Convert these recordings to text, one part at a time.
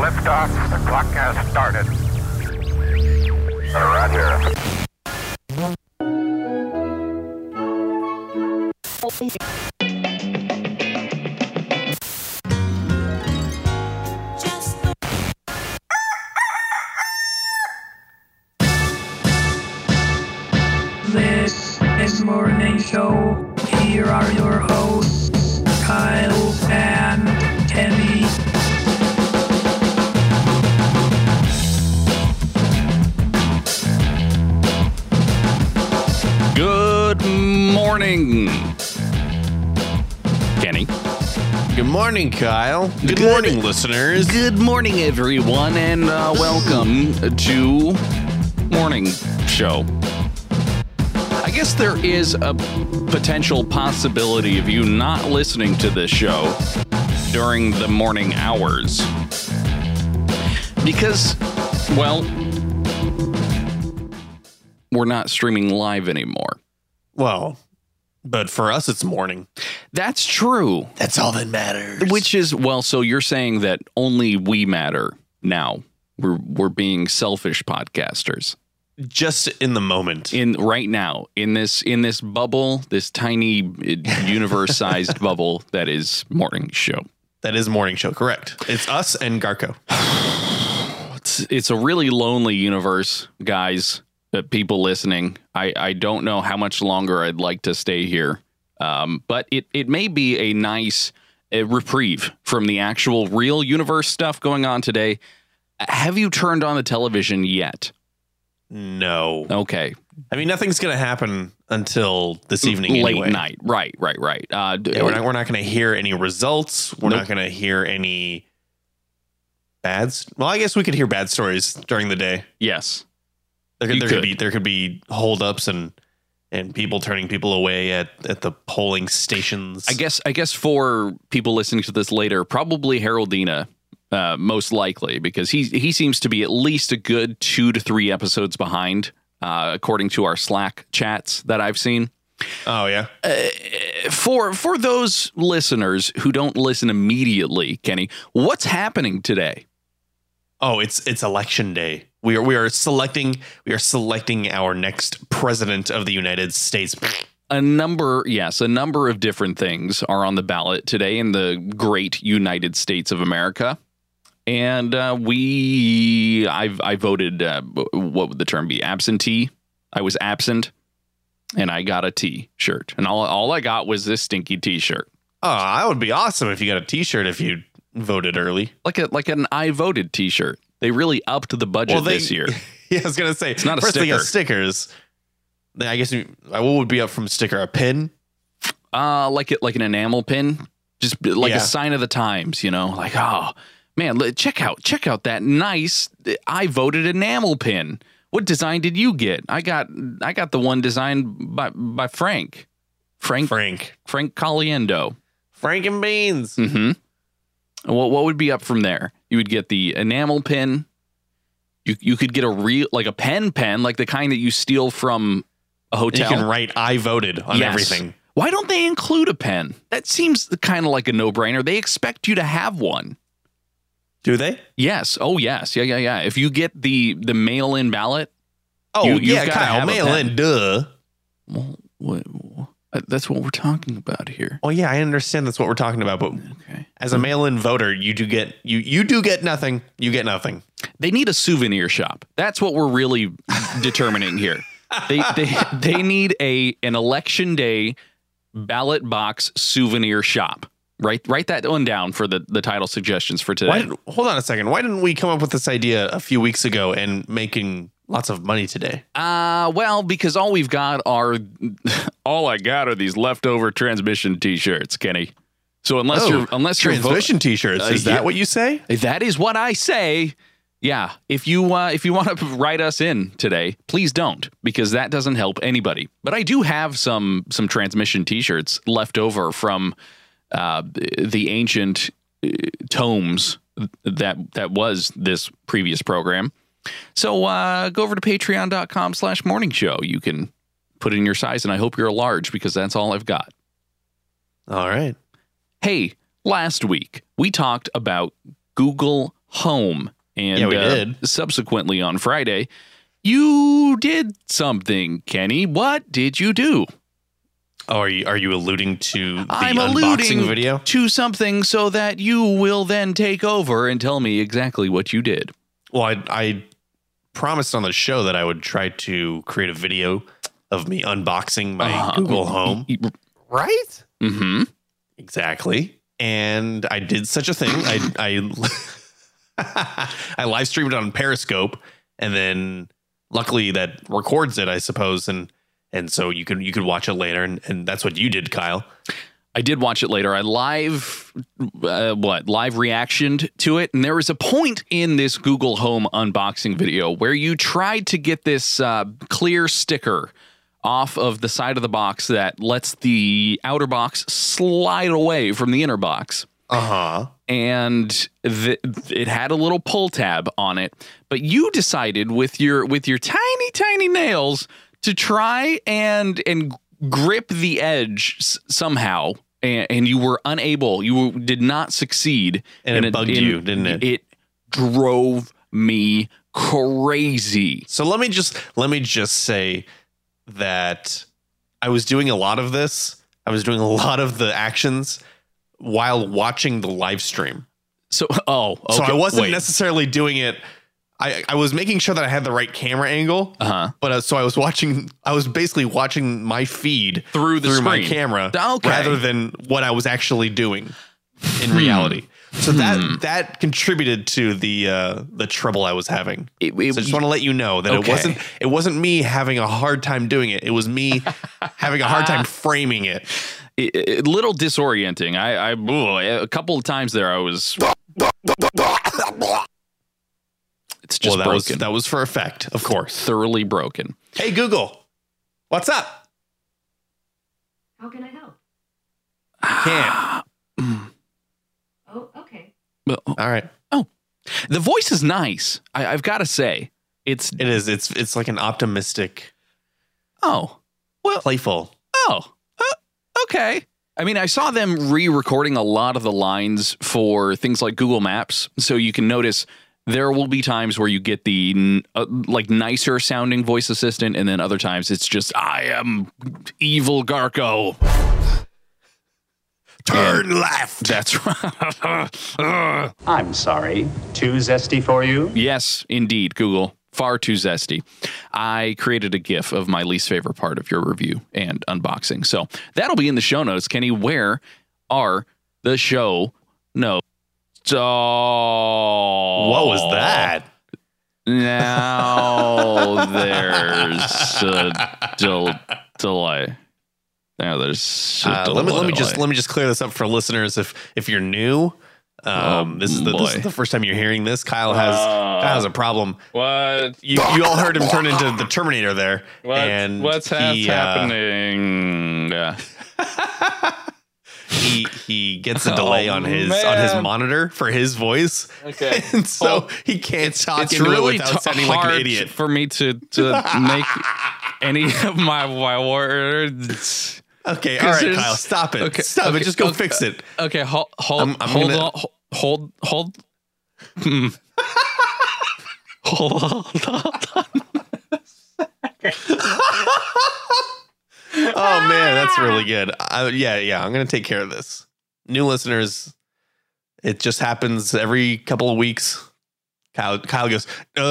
liftoff. The clock has started. Roger. This is Morning Show. Here are your hosts, Kyle and Kenny. Good morning, Kenny. Good morning, Kyle. Good morning, listeners. Good morning, everyone, and welcome to Morning Show. I guess there is a potential possibility of you not listening to this show during the morning hours. Because, well, we're not streaming live anymore. Well, but for us, it's morning. That's true. That's all that matters. Which is, well, so you're saying that only we matter now. We're being selfish podcasters. Just in the moment. In right now, in this bubble, this tiny universe-sized bubble that is Morning Show. That is Morning Show, correct. It's us and Garco. It's a really lonely universe, guys. People listening. I don't know how much longer I'd like to stay here. But it may be a nice reprieve from the actual real universe stuff going on today. Have you turned on the television yet? No. Okay. I mean, nothing's going to happen until this evening late anyway. night. Right. Yeah, we're not going to hear any results. We're not going to hear any bads. Well, I guess we could hear bad stories during the day. Yes. There could be holdups and people turning people away at the polling stations. I guess for people listening to this later, probably Haroldina, most likely, because he seems to be at least a good 2 to 3 episodes behind, according to our Slack chats that I've seen. Oh yeah. For those listeners who don't listen immediately, Kenny, what's happening today? Oh, it's election day. We are selecting our next president of the United States. A number of different things are on the ballot today in the great United States of America. And I voted, what would the term be? Absentee. I was absent and I got a T-shirt. And all I got was this stinky T-shirt. Oh, that would be awesome if you got a T-shirt if you voted early. Like an I voted T-shirt. They really upped the budget this year. Yeah, I was going to say, it's not a first sticker. Thing is stickers. I guess what would be up from sticker? A pin? Like an enamel pin, just like a sign of the times, like, oh man, check out that nice I voted enamel pin. What design did you get? I got the one designed by Frank Caliendo. Frank and Beans. Mm-hmm. What would be up from there? You would get the enamel pin. You could get a pen, like the kind that you steal from a hotel. You can write I voted on everything. Why don't they include a pen? That seems kind of like a no-brainer. They expect you to have one. Do they? Yes. Oh, yes. Yeah. If you get the mail-in ballot. Oh, yeah, Kyle, mail-in, duh. Well, that's what we're talking about here. Oh, yeah, I understand that's what we're talking about, but as a mail-in voter, you do get nothing. You get nothing. They need a souvenir shop. That's what we're really determining here. They need an election day ballot box souvenir shop. Write that one down for the title suggestions for today. Hold on a second. Why didn't we come up with this idea a few weeks ago and making lots of money today? Well, because all I got are these leftover transmission T-shirts, Kenny. So unless you're transmission T-shirts, is that what you say? That is what I say. Yeah. If you want to write us in today, please don't, because that doesn't help anybody. But I do have some transmission T-shirts left over from the ancient tomes that was this previous program. So go over to patreon.com/morningshow. You can put in your size, and I hope you're a large, because that's all I've got. All right. Hey, last week we talked about Google home. And Yeah, we did. Subsequently on Friday, you did something, Kenny. What did you do? Oh, are you alluding to the I'm unboxing alluding video? to something so that you will then take over and tell me exactly what you did. Well, I promised on the show that I would try to create a video of me unboxing my Google Home. Right? Mm-hmm. Exactly. And I did such a thing. I I live streamed it on Periscope, and then luckily that records it, I suppose, and so you could watch it later, and that's what you did, Kyle. I did watch it later. I live reactioned to it. And there was a point in this Google Home unboxing video where you tried to get this clear sticker off of the side of the box that lets the outer box slide away from the inner box. Uh-huh. And it had a little pull tab on it. But you decided with your tiny, tiny nails to try and grip the edge somehow. And you were unable. You did not succeed. And it bugged you, didn't it? It drove me crazy. So let me just say that I was doing a lot of this. I was doing a lot of the actions while watching the live stream. So, okay. So I wasn't necessarily doing it. I was making sure that I had the right camera angle. But so I was basically watching my feed through my camera rather than what I was actually doing in reality. So that contributed to the trouble I was having. So I just want to let you know that it wasn't me having a hard time doing it. It was me having a hard time framing it. A little disorienting. A couple of times there I was. It's just broken. That was for effect, of course. Thoroughly broken. Hey, Google, what's up? How can I help? Can't. Oh, okay. All right. Oh, the voice is nice. I've got to say, it is. It's like an optimistic. Oh, well, playful. Oh, okay. I mean, I saw them re-recording a lot of the lines for things like Google Maps, so you can notice. There will be times where you get the nicer sounding voice assistant, and then other times it's just, I am evil Garco. Turn left. That's right. I'm sorry. Too zesty for you? Yes, indeed, Google. Far too zesty. I created a GIF of my least favorite part of your review and unboxing. So that'll be in the show notes. Kenny, where are the show notes? Oh, what was that? Now there's a delay. Now there's a delay. Let me just clear this up for listeners. If you're new, this is the first time you're hearing this. Kyle has a problem. What you all heard him turn into the Terminator there? What's happening? Yeah. He gets a delay on his monitor for his voice. Okay. And so he can't talk it's into really it without sounding like an idiot. For me to make any of my words. Okay, all right, Kyle, stop it. Okay, stop it. Just go fix it. Okay, hold on. Hold on. Oh man, that's really good. Yeah. I'm gonna take care of this. New listeners, it just happens every couple of weeks. Kyle goes,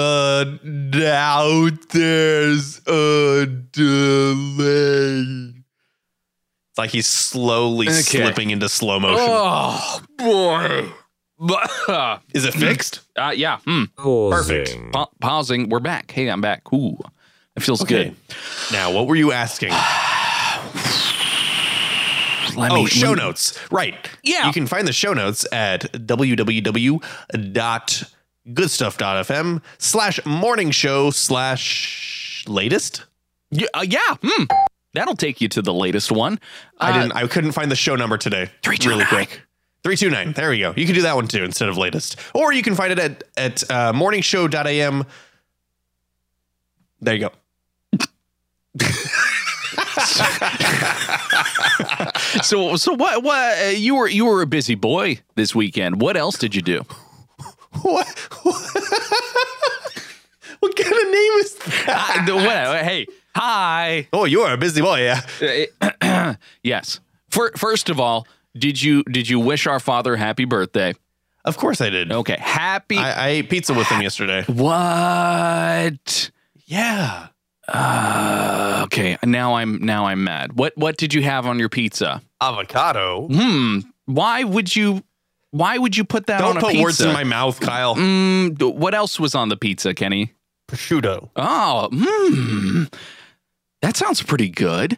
now there's a delay. It's like he's slowly slipping into slow motion. Oh boy. Is it fixed? Yeah. Perfect. Pausing. We're back. Hey, I'm back. Ooh, it feels good. Now, what were you asking? Show notes. Right. Yeah. You can find the show notes at www.goodstuff.fm/morningshow/latest. Yeah. That'll take you to the latest one. I couldn't find the show number today. 329. Really quick. 329. There we go. You can do that one too instead of latest. Or you can find it at morningshow.am. There you go. So what you were a busy boy this weekend. What else did you do? What? What kind of name is that? Hey, hi. Oh, you are a busy boy, yeah. Yes. First of all, did you wish our father happy birthday? Of course I did. Okay, happy. I ate pizza with him yesterday. What? Yeah. Okay. Now I'm mad. What did you have on your pizza? Avocado. Why would you put that on a pizza? Don't put words in my mouth, Kyle. What else was on the pizza, Kenny? Prosciutto. Oh, that sounds pretty good.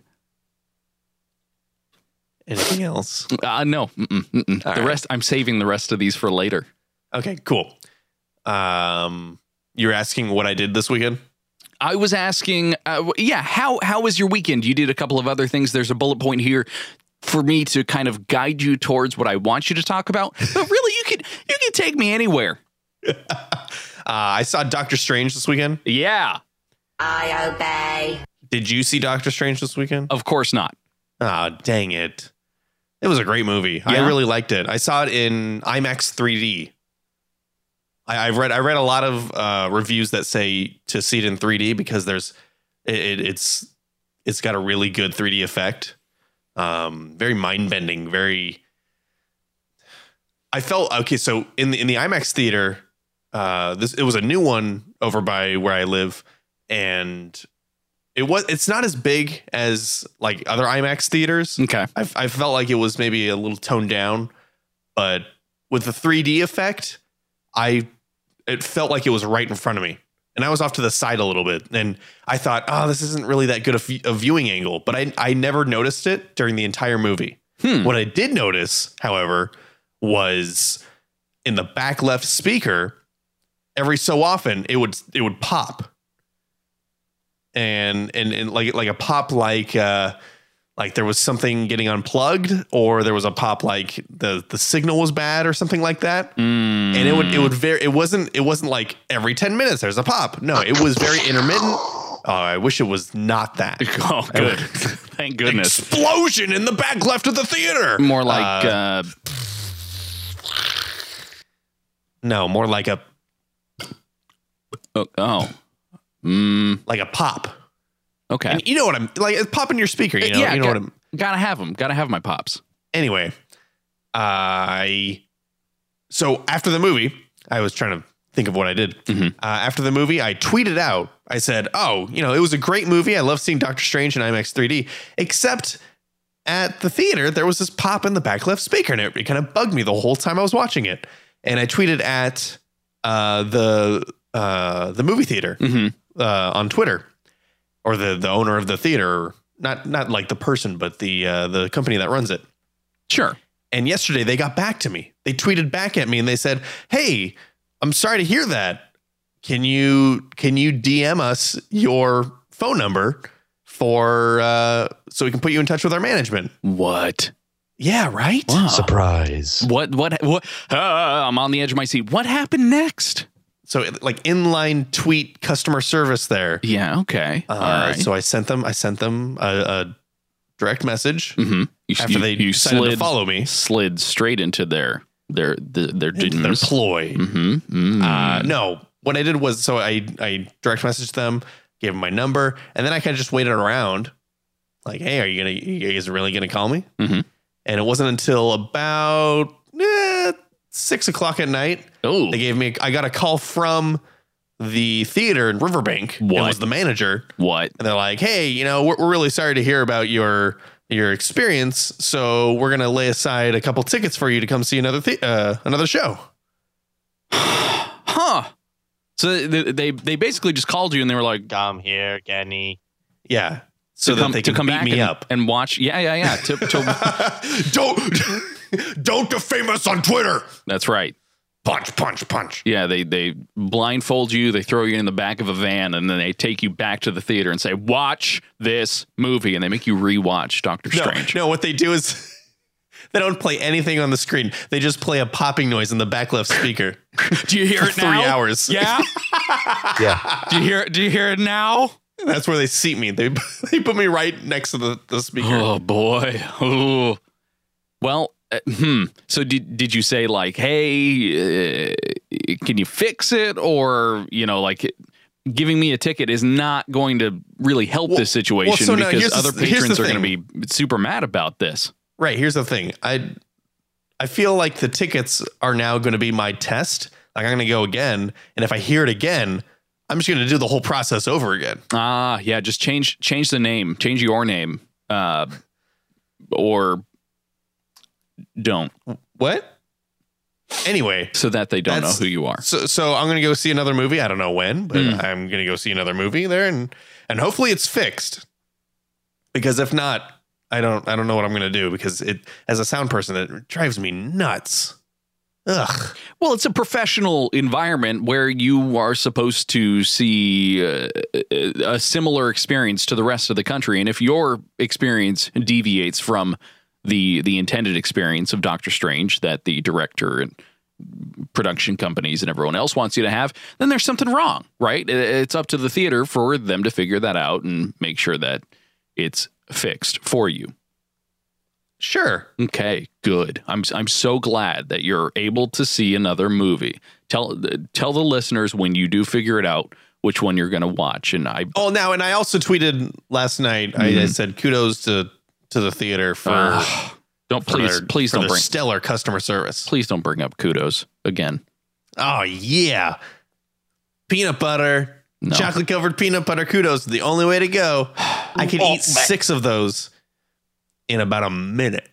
Anything else? No. The rest, I'm saving the rest of these for later. Okay, cool. You're asking what I did this weekend? I was asking, how was your weekend? You did a couple of other things. There's a bullet point here for me to kind of guide you towards what I want you to talk about. But really, you can take me anywhere. I saw Doctor Strange this weekend. Yeah. I obey. Did you see Doctor Strange this weekend? Of course not. Ah, dang it. It was a great movie. Yeah. I really liked it. I saw it in IMAX 3D. I read a lot of reviews that say to see it in 3D because it's got a really good 3D effect. Very mind bending. I felt okay. So in the IMAX theater, it was a new one over by where I live, and it's not as big as like other IMAX theaters. Okay. I felt like it was maybe a little toned down, but with the 3D effect, it felt like it was right in front of me. And I was off to the side a little bit. And I thought, this isn't really that good a viewing angle. But I never noticed it during the entire movie. What I did notice, however, was in the back left speaker, every so often it would pop. And like a pop like there was something getting unplugged, or there was a pop like the signal was bad or something like that. And it wasn't like every 10 minutes there's a pop. No, it was very intermittent. Oh, I wish it was not that. Oh, good. Thank goodness. Explosion in the back left of the theater. More like no, more like a like a pop. Okay. And you know what I'm like? It's popping your speaker. You know, yeah, you know what I'm. Gotta have them. Gotta have my pops. Anyway, so after the movie, I was trying to think of what I did. After the movie, I tweeted out. I said, it was a great movie. I love seeing Doctor Strange in IMAX 3D, except at the theater, there was this pop in the back left speaker, and it kind of bugged me the whole time I was watching it. And I tweeted at the movie theater on Twitter, or the owner of the theater, not like the person, but the company that runs it. Sure. And yesterday they got back to me. They tweeted back at me and they said, "Hey, I'm sorry to hear that. Can you DM us your phone number so we can put you in touch with our management?" What? Yeah, right? Wow. Surprise. What? I'm on the edge of my seat. What happened next? So like inline tweet customer service there. Yeah. Okay. All right. So I sent them a direct message after they you decided to follow me. Slid straight into their DMs. Ploy. No, what I did was, so I direct messaged them, gave them my number, and then I kind of just waited around. Like, hey, are you guys really gonna call me? And it wasn't until about 6 o'clock at night. Oh, I got a call from the theater in Riverbank. What? It was the manager. What? And they're like, hey, we're really sorry to hear about your experience. So we're going to lay aside a couple tickets for you to come see another show. Huh. So they basically just called you and they were like, Come here, Kenny. Yeah. So that they can come beat back me up and watch. Yeah. Don't defame us on Twitter. That's right. Punch. Yeah, they blindfold you, they throw you in the back of a van, and then they take you back to the theater and say, watch this movie, and they make you rewatch Doctor Strange. No, what they do is they don't play anything on the screen. They just play a popping noise in the back left speaker. Do you hear it now? 3 hours. Yeah? Yeah. Do you hear it now? That's where they seat me. They put me right next to the speaker. Oh, boy. Ooh. Well, So did you say like, hey, can you fix it? Or, like giving me a ticket is not going to really help this situation because other patrons are going to be super mad about this. Right. Here's the thing. I feel like the tickets are now going to be my test. Like I'm going to go again. And if I hear it again, I'm just going to do the whole process over again. Yeah. Just change the name, change your name, or don't. What? Anyway, so that they don't know who you are. So I'm going to go see another movie. I don't know when, but I'm going to go see another movie there, and hopefully it's fixed. Because if not, I don't know what I'm going to do, because as a sound person, it drives me nuts. Ugh. Well, it's a professional environment where you are supposed to see a similar experience to the rest of the country, and if your experience deviates from the intended experience of Doctor Strange that the director and production companies and everyone else wants you to have, then there's something wrong, right? It's up to the theater for them to figure that out and make sure that it's fixed for you. Sure. Okay, good. I'm so glad that you're able to see another movie. Tell the listeners when you do figure it out which one you're going to watch. And I also tweeted last night. I said kudos to the theater for please don't bring stellar customer service. Please don't bring up kudos again. Oh yeah, peanut butter, chocolate covered peanut butter kudos, the only way to go. I could eat 6 of those in about a minute.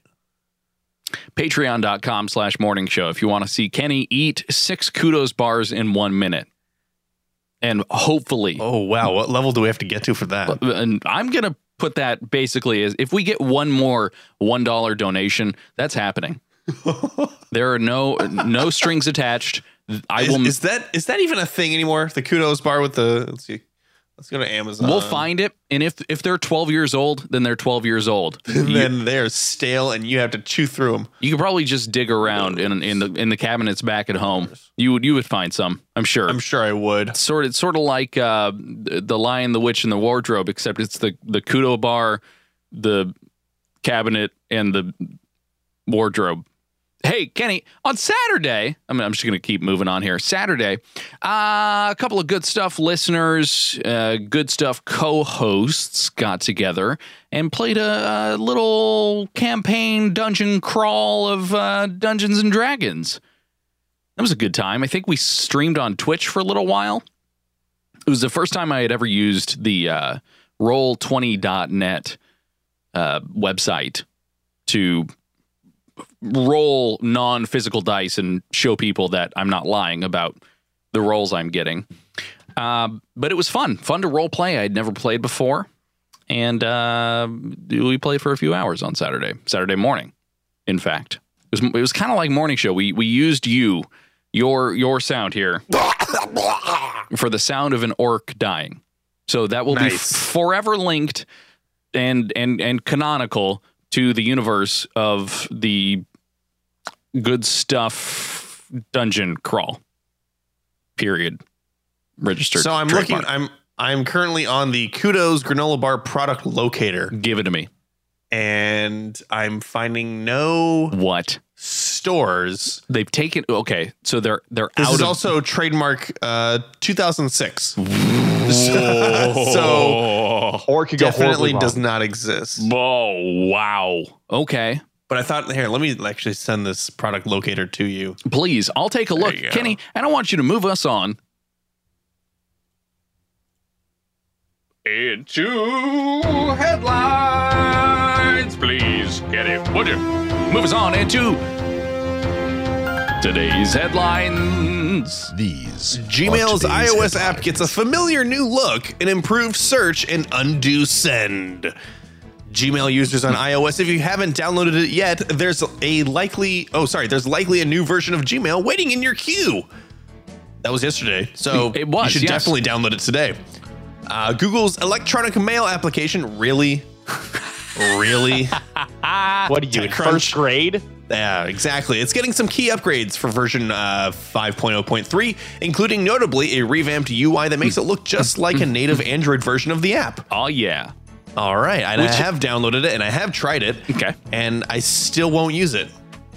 Patreon.com/morning show if you want to see Kenny eat 6 kudos bars in 1 minute. And hopefully, oh wow, what level do we have to get to for that? And I'm gonna put that basically as if we get one more $1 donation, that's happening. There are no strings attached. Is that even a thing anymore? The kudos bar with the, let's see. Let's go to Amazon. We'll find it, and if they're 12 years old, then they're 12 years old. Then they're stale, and you have to chew through them. You could probably just dig around in the cabinets back at home. You would find some. I'm sure. I'm sure I would. It's sort of like the Lion, the Witch, and the Wardrobe, except it's the kudo bar, the cabinet, and the wardrobe. Hey, Kenny, on Saturday, I'm just going to keep moving on here. Saturday, a couple of Good Stuff listeners, Good Stuff co-hosts got together and played a little campaign dungeon crawl of Dungeons and Dragons. That was a good time. I think we streamed on Twitch for a little while. It was the first time I had ever used the Roll20.net website to roll non-physical dice and show people that I'm not lying about the rolls I'm getting. But it was fun to role play. I'd never played before. And we played for a few hours on Saturday morning. In fact, it was kind of like morning show. We used your sound here for the sound of an orc dying. So that will be forever linked and canonical to the universe of the Good Stuff dungeon crawl. Period. Registered. So I'm trademark. I'm currently on the Kudos granola bar product locator. Give it to me. And I'm finding no stores. They've taken so they're this out is of also trademark 2006. So or it could go definitely does not exist. Oh wow. Okay. But I thought, here, let me actually send this product locator to you. Please, I'll take a look. Kenny, I don't want you to move us on into headlines. Please, Kenny, would you move us on into today's headlines? These Gmail's iOS app gets a familiar new look, an improved search, and undo send. Gmail users on iOS, if you haven't downloaded it yet, there's likely a new version of Gmail waiting in your queue. That was yesterday, so it was, you should definitely download it today. Google's electronic mail application, really? What are you, in first grade? Yeah, exactly. It's getting some key upgrades for version 5.0.3, including notably a revamped UI that makes it look just like a native Android version of the app. Oh, yeah. All right. And I have downloaded it and I have tried it. Okay. And I still won't use it.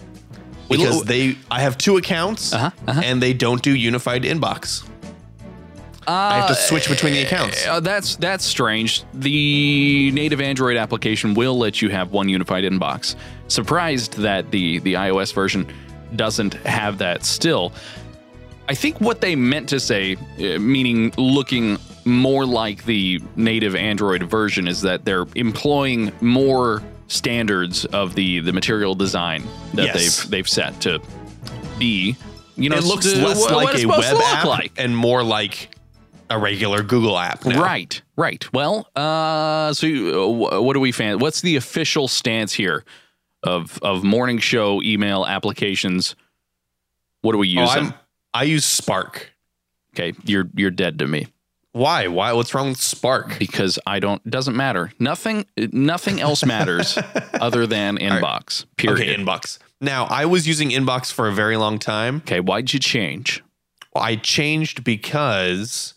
because I have 2 accounts and they don't do unified inbox. I have to switch between the accounts. That's strange. The native Android application will let you have one unified inbox. Surprised that the iOS version doesn't have that still. I think what they meant to say, meaning looking more like the native Android version, is that they're employing more standards of the material design that they've set to be. You know, it looks less like a web app and more like a regular Google app now. Right. Well, so what do we fan? What's the official stance here of morning show email applications? What do we use? I use Spark. Okay, you're dead to me. Why? What's wrong with Spark? Because doesn't matter. Nothing else matters other than Inbox. Right. Period. Okay, Inbox. Now, I was using Inbox for a very long time. Okay, why'd you change? Well, I changed because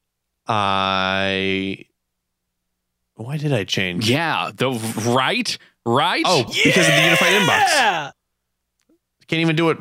why did I change? Yeah, right? Oh, because of the unified inbox. Can't even do it.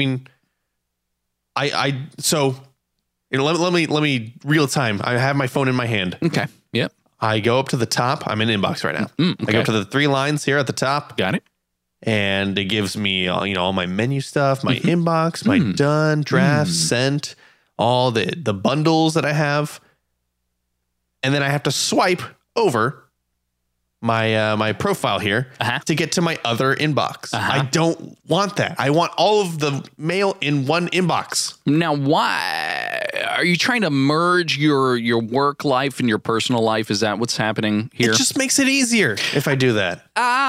So let me real time. I have my phone in my hand. Okay. Yep. I go up to the top. I'm in inbox right now. Okay. I go up to the 3 lines here at the top. Got it. And it gives me all my menu stuff, my inbox, my done, drafts, sent, all the bundles that I have. And then I have to swipe over my profile here to get to my other inbox. I don't want that. I want all of the mail in one inbox. Now, why are you trying to merge your work life and your personal life? Is that what's happening here? It just makes it easier if I do that.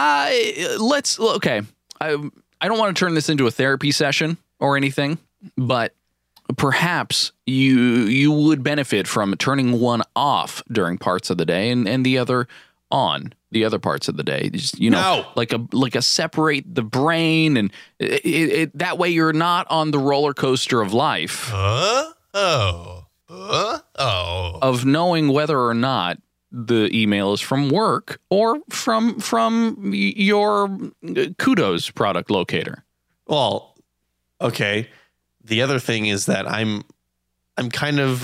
Okay. I don't want to turn this into a therapy session or anything, but perhaps you would benefit from turning one off during parts of the day and the other on the other parts of the day. Just, like a separate the brain, and it that way you're not on the roller coaster of life of knowing whether or not the email is from work or from your Kudos product locator. Well, okay. The other thing is that I'm kind of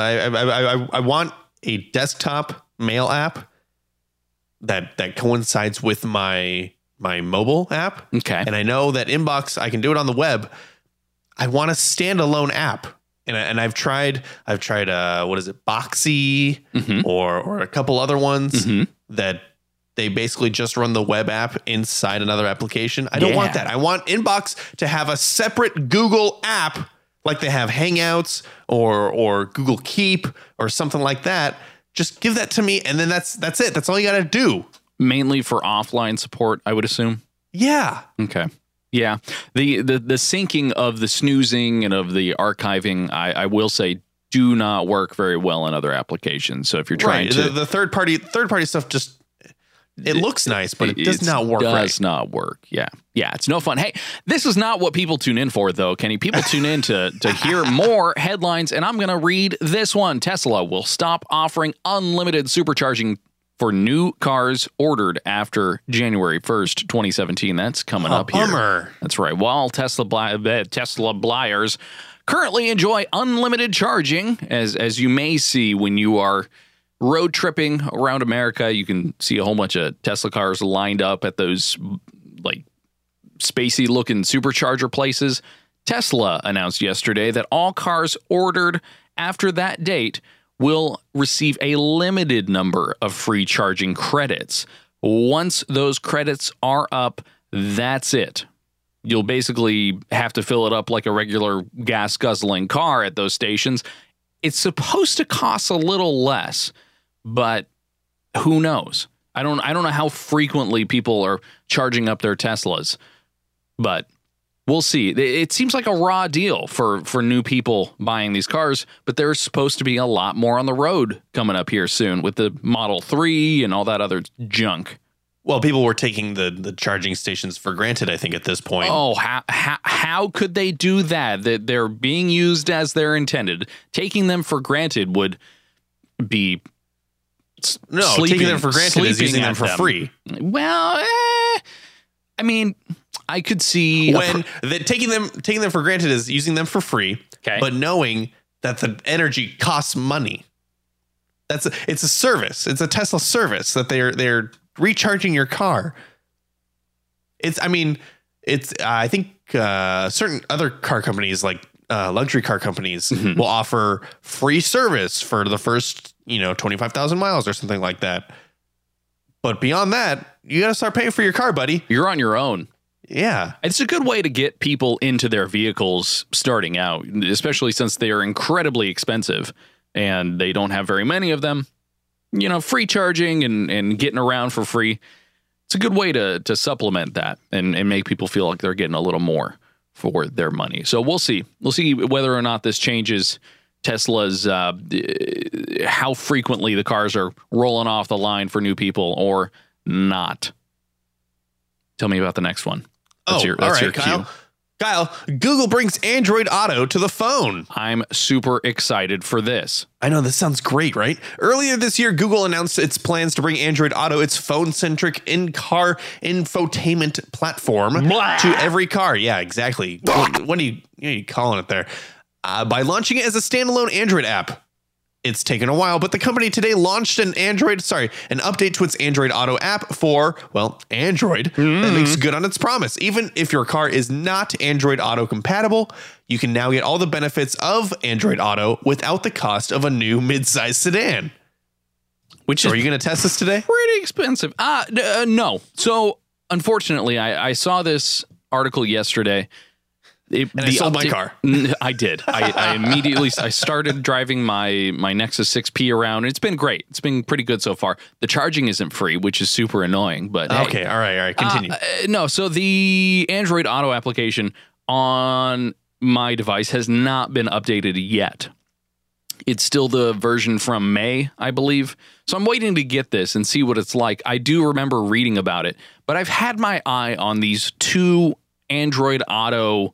I want a desktop mail app that coincides with my mobile app. Okay. And I know that Inbox, I can do it on the web. I want a standalone app. And I've tried what is it, Boxy or a couple other ones that they basically just run the web app inside another application. I don't want that. I want Inbox to have a separate Google app like they have Hangouts or Google Keep or something like that. Just give that to me, and then that's it. That's all you got to do. Mainly for offline support, I would assume. Yeah. Okay. Yeah. The syncing of the snoozing and of the archiving, I will say, do not work very well in other applications. So if you're trying to the third party stuff, just it looks nice, but it does not work. Does not work. Yeah. It's no fun. Hey, this is not what people tune in for, though, Kenny. People tune in to hear more headlines, and I'm going to read this one. Tesla will stop offering unlimited supercharging for new cars ordered after January 1st, 2017. That's coming up here. Bummer. That's right. While Tesla buyers currently enjoy unlimited charging, as you may see when you are road tripping around America, you can see a whole bunch of Tesla cars lined up at those like spacey looking supercharger places. Tesla announced yesterday that all cars ordered after that date will receive a limited number of free charging credits. Once those credits are up, that's it. You'll basically have to fill it up like a regular gas guzzling car at those stations. It's supposed to cost a little less, but who knows? I don't know how frequently people are charging up their Teslas, but we'll see. It seems like a raw deal for new people buying these cars, but there's supposed to be a lot more on the road coming up here soon with the Model 3 and all that other junk. Well, people were taking the charging stations for granted, I think, at this point. Oh, how could they do that? That they're being used as they're intended. Taking them for granted would be taking them for granted is using them for free. Well, I mean, I could see taking them for granted is using them for free, but knowing that the energy costs money. It's a service. It's a Tesla service that they're recharging your car. I think certain other car companies, like luxury car companies, will offer free service for the first 25,000 miles or something like that. But beyond that, you got to start paying for your car, buddy. You're on your own. Yeah. It's a good way to get people into their vehicles starting out, especially since they are incredibly expensive and they don't have very many of them. Free charging and getting around for free. It's a good way to supplement that and make people feel like they're getting a little more for their money. So we'll see. We'll see whether or not this changes Tesla's how frequently the cars are rolling off the line for new people or not. Tell me about the next one. That's your cue. Kyle, Google brings Android Auto to the phone. I'm super excited for this. I know, this sounds great, right? Earlier this year, Google announced its plans to bring Android Auto, its phone-centric in-car infotainment platform, to every car. Yeah, exactly. What are you calling it there? By launching it as a standalone Android app. It's taken a while, but the company today launched an update to its Android Auto app for, Android that makes good on its promise. Even if your car is not Android Auto compatible, you can now get all the benefits of Android Auto without the cost of a new mid-size sedan. Are you going to test this today? Pretty expensive. No. So, unfortunately, I saw this article yesterday. I sold my car. I did. I immediately started driving my Nexus 6P around. It's been great. It's been pretty good so far. The charging isn't free, which is super annoying. But okay, all right, continue. No, so the Android Auto application on my device has not been updated yet. It's still the version from May, I believe. So I'm waiting to get this and see what it's like. I do remember reading about it, but I've had my eye on these two Android Auto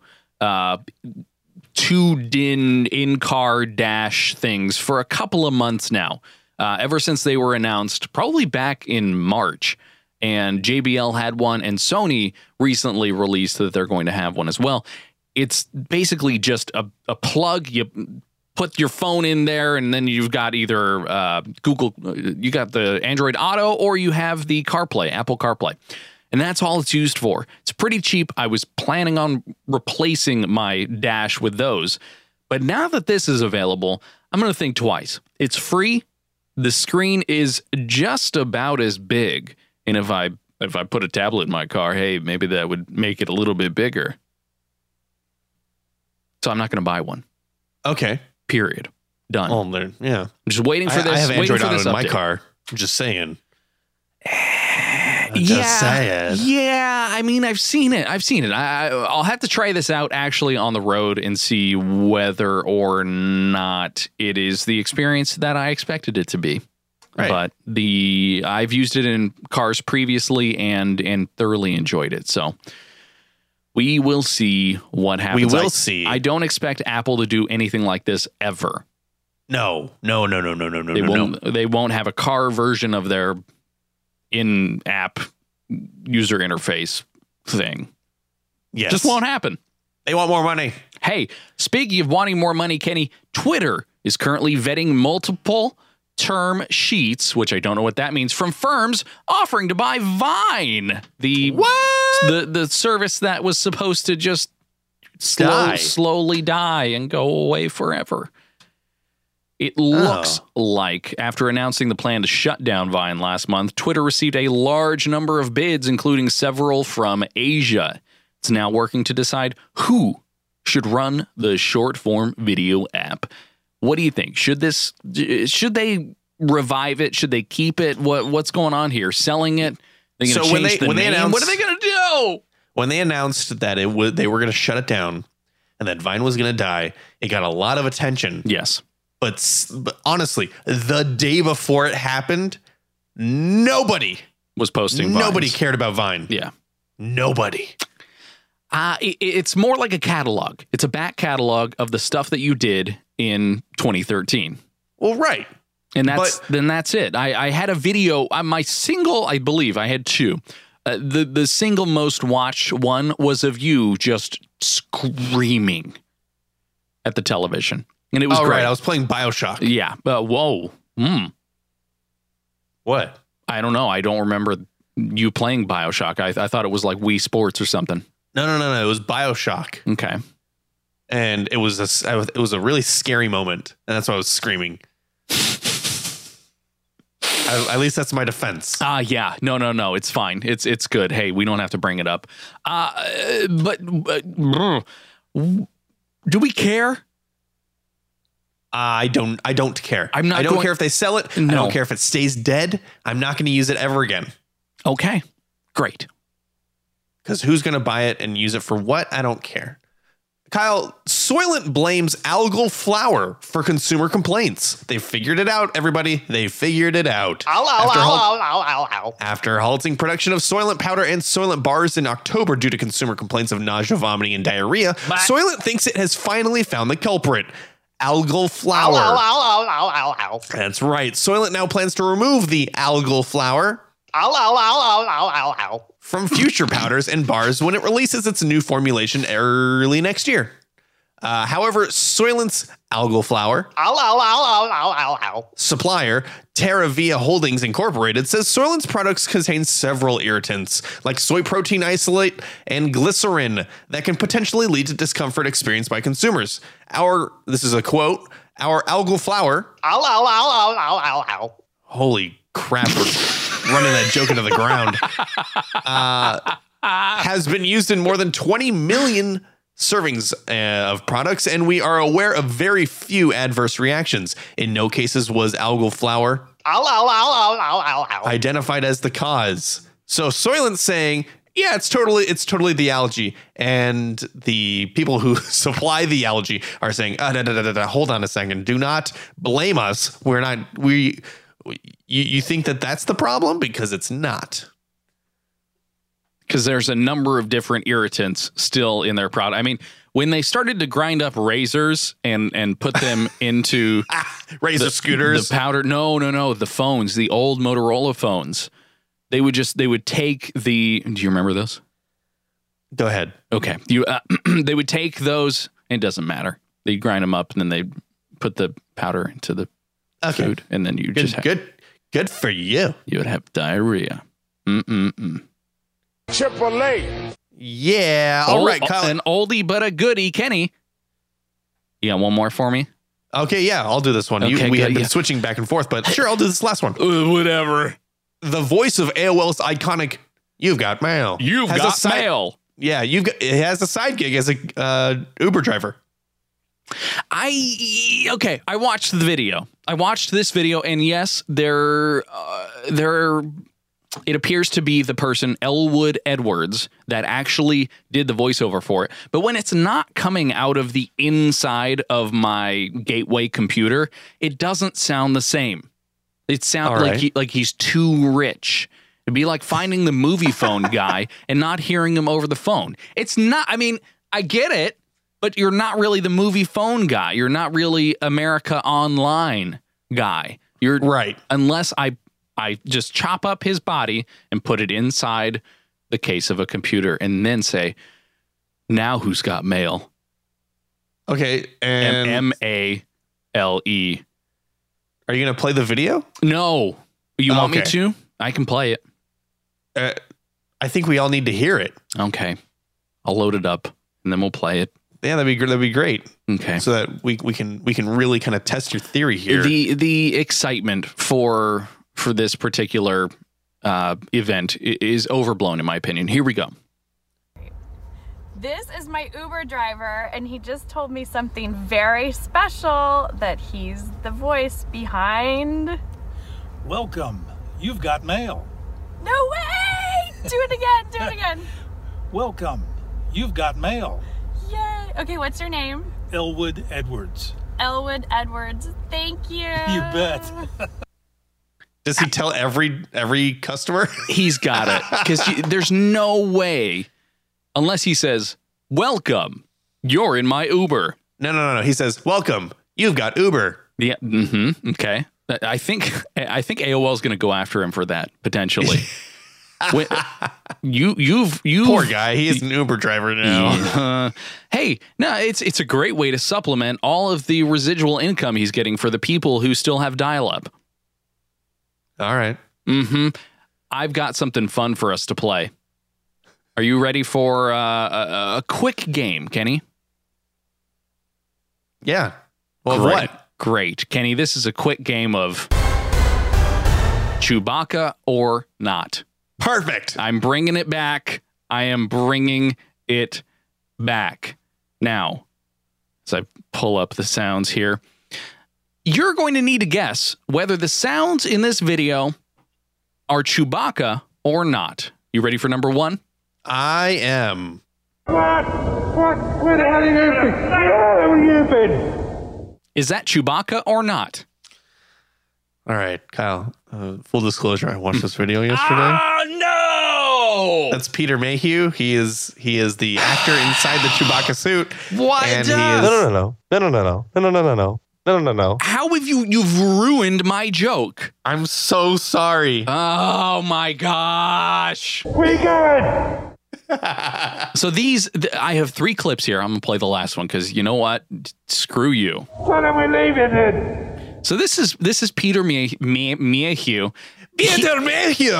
2-DIN in-car dash things for a couple of months now, ever since they were announced, probably back in March. And JBL had one, and Sony recently released that they're going to have one as well. It's basically just a plug. You put your phone in there, and then you've got either Google, you got the Android Auto, or you have the CarPlay, Apple CarPlay. And that's all it's used for. It's pretty cheap. I was planning on replacing my Dash with those. But now that this is available, I'm going to think twice. It's free. The screen is just about as big. And if I put a tablet in my car, hey, maybe that would make it a little bit bigger. So I'm not going to buy one. Okay. Period. Done. Oh, yeah. I'm just waiting for this. I have Android Auto in my update. car. I'm just saying. Yeah. I mean, I've seen it. I'll have to try this out actually on the road and see whether or not it is the experience that I expected it to be. Right. But I've used it in cars previously and thoroughly enjoyed it. So we will see what happens. We will see. I don't expect Apple to do anything like this ever. No. They won't have a car version of their in-app user interface thing. Yes. Just won't happen. They want more money. Hey, speaking of wanting more money, Kenny, Twitter is currently vetting multiple term sheets, which I don't know what that means, from firms offering to buy Vine. The service that was supposed to just slowly die and go away forever. It looks like, after announcing the plan to shut down Vine last month, Twitter received a large number of bids, including several from Asia. It's now working to decide who should run the short-form video app. What do you think? Should they revive it? Should they keep it? What's going on here? Selling it? They gonna change the name? What are they going to do? When they announced that they were going to shut it down and that Vine was going to die, it got a lot of attention. Yes. But honestly, the day before it happened, nobody was posting Vines. Nobody cared about Vine. Yeah. Nobody. It's more like a catalog. It's a back catalog of the stuff that you did in 2013. Well, right. And that's it. I had a video, my single, I believe I had two. The single most watched one was of you just screaming at the television. And it was great. Right. I was playing BioShock. Yeah. Whoa. What? I don't know. I don't remember you playing BioShock. I thought it was like Wii Sports or something. No. It was BioShock. Okay. And it was a really scary moment. And that's why I was screaming. At least that's my defense. Yeah. No. It's fine. It's good. Hey, we don't have to bring it up. But do we care? I don't care. I don't care if they sell it. No. I don't care if it stays dead. I'm not going to use it ever again. Okay. Great. Because who's going to buy it and use it for what? I don't care. Kyle, Soylent blames algal flour for consumer complaints. They figured it out, everybody. They figured it out. After halting production of Soylent powder and Soylent bars in October due to consumer complaints of nausea, vomiting, and diarrhea, Soylent thinks it has finally found the culprit. Algal flour. That's right. Soylent now plans to remove the algal flour from future powders and bars when it releases its new formulation early next year. However, Soylent's algal flour supplier, TerraVia Holdings Incorporated, says Soylent's products contain several irritants like soy protein isolate and glycerin that can potentially lead to discomfort experienced by consumers. This is a quote, our algal flour. Holy crap, we're running that joke into the ground. Has been used in more than 20 million servings of products, and we are aware of very few adverse reactions. In no cases was algal flour identified as the cause. So Soylent's saying, yeah, it's totally the algae, and the people who supply the algae are saying, hold on a second, do not blame us. You think that's the problem? Because it's not. Because there's a number of different irritants still in their product. I mean, when they started to grind up razors and put them into razor scooters, the powder. No, the phones, the old Motorola phones. They would take the. Do you remember those? Go ahead. Okay, they would take those. It doesn't matter. They grind them up and then they put the powder into the food, and then you good for you. You would have diarrhea. Chipotle. Yeah. All right, Kyle. An oldie but a goodie, Kenny. You got one more for me? Okay, yeah, I'll do this one. Okay, we have been switching back and forth, but sure, I'll do this last one. Whatever. The voice of AOL's iconic "You've Got Mail." Mail. Yeah, it has a side gig as a Uber driver. I watched the video. I watched this video, and yes, it appears to be the person, Elwood Edwards, that actually did the voiceover for it. But when it's not coming out of the inside of my gateway computer, it doesn't sound the same. It sounds like he's too rich. It'd be like finding the movie phone guy and not hearing him over the phone. It's not, I mean, I get it, but you're not really the movie phone guy. You're not really America Online guy. You're right. Unless I just chop up his body and put it inside the case of a computer and then say, now who's got mail? Okay. And M-A-L-E. Are you going to play the video? No. You want me to? I can play it. I think we all need to hear it. Okay. I'll load it up and then we'll play it. Yeah, that'd be great. Okay. So that we can really kind of test your theory here. The excitement for this particular event is overblown, in my opinion. Here we go. This is my Uber driver, and he just told me something very special, that he's the voice behind... Welcome. You've got mail. No way! Do it again. Welcome. You've got mail. Yay. Okay, what's your name? Elwood Edwards. Elwood Edwards. Thank you. You bet. Does he tell every customer? He's got it. Because there's no way, unless he says, welcome, you're in my Uber. No. He says, welcome, you've got Uber. Yeah. Mm-hmm. Okay. I think AOL is going to go after him for that, potentially. You've poor guy. He is an Uber driver now. Hey, no, it's a great way to supplement all of the residual income he's getting for the people who still have dial-up. All right. I've got something fun for us to play. Are you ready for a quick game, Kenny? Yeah. Well, what? Great. Kenny, this is a quick game of Chewbacca or not. Perfect. I'm bringing it back. I am bringing it back. Now, as I pull up the sounds here, you're going to need to guess whether the sounds in this video are Chewbacca or not. You ready for number one? I am. What? Where the hell are you been? Is that Chewbacca or not? All right, Kyle. Full disclosure, I watched this video yesterday. Oh no! That's Peter Mayhew. He is the actor inside the Chewbacca suit. What? And he is, No. How have you've ruined my joke? I'm so sorry. Oh my gosh. We good? So I have 3 clips here. I'm gonna play the last one because you know what? Screw you. When are we leaving it? So this is Peter Mayhew. Peter Mayhew.